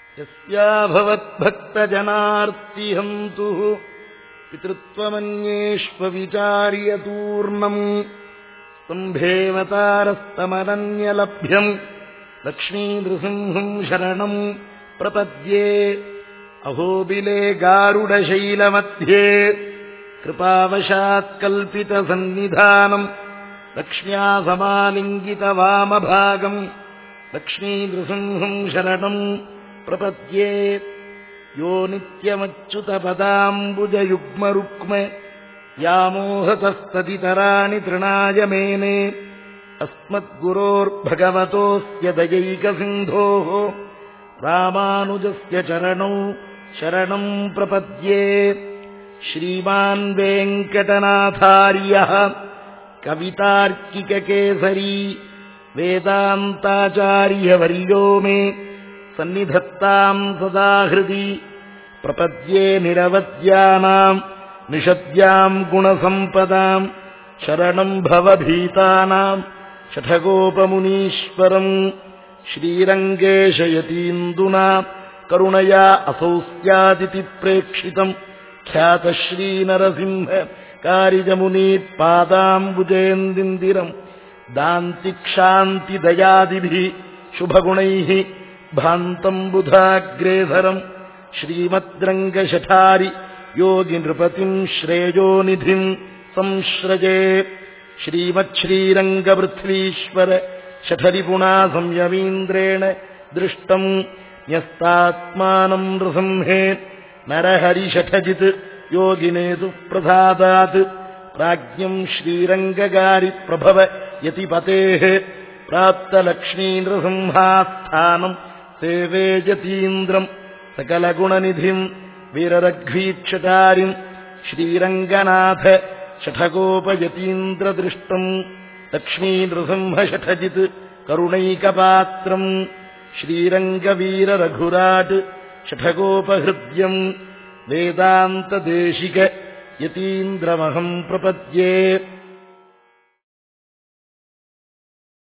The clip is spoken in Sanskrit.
यस्याभवद्भक्तजनार्तिहन्तुः पितृत्वमन्येष्वविचार्यतूर्णम् स्तम्भेवतारस्तमनन्यलभ्यम् लक्ष्मीनृसिंहम् शरणम् प्रपद्ये। अहोबिले गारुडशैलमध्ये कृपावशात्कल्पितसन्निधानम् लक्ष्म्या समालिङ्गितवामभागम् लक्ष्मीनृसिंहम् शरणम् प्रपद्ये। यो नित्यमच्युतपदाम्बुजयुग्मरुक्म व्यामोहतस्तदितराणि तृणाय मेने अस्मद्गुरोर्भगवतोऽस्य दयैकसिन्धोः रामानुजस्य चरणौ शरणम् प्रपद्ये। श्रीमान् वेङ्कटनाथार्यः कवितार्किककेसरी वेदान्ताचार्यवर्यो मे सन्निधत्ताम् सदा हृदि। प्रपद्ये निरवद्यानाम् निषद्याम् गुणसम्पदाम् शरणम् भवभीतानाम् शठगोपमुनीश्वरम्। श्रीरङ्गेशयतीन्दुना करुणया असौ स्यादिति प्रेक्षितम् ख्यातश्रीनरसिंह कारिजमुनीपादाम्बुजेन्दिन्दिरम् दान्तिक्षान्तिदयादिभिः शुभगुणैः भान्तम् बुधाग्रेधरम् श्रीमद्रङ्गशठारि योगिनृपतिम् श्रेयोनिधिम् संश्रजे। श्रीमच्छ्रीरङ्गपृथ्वीश्वर शठरिपुणा संयमीन्द्रेण दृष्टम् न्यस्तात्मानम् नृसिंहे नरहरिशठजित् योगिनेतु प्रसादात् प्राज्ञम् श्रीरङ्गगारिप्रभव यतिपतेः प्राप्तलक्ष्मीनृसिंहास्थानम् सेवे यतीन्द्रम् सकलगुणनिधिम् वीररघ्वीक्षटारिम् श्रीरङ्गनाथ शठगोपयतीन्द्रदृष्टम् लक्ष्मीनृसिंहशठजित् करुणैकपात्रम् श्रीरङ्गवीररघुराट् शठगोपहृद्यम् वेदान्तदेशिक यतीन्द्रमहम् प्रपद्ये।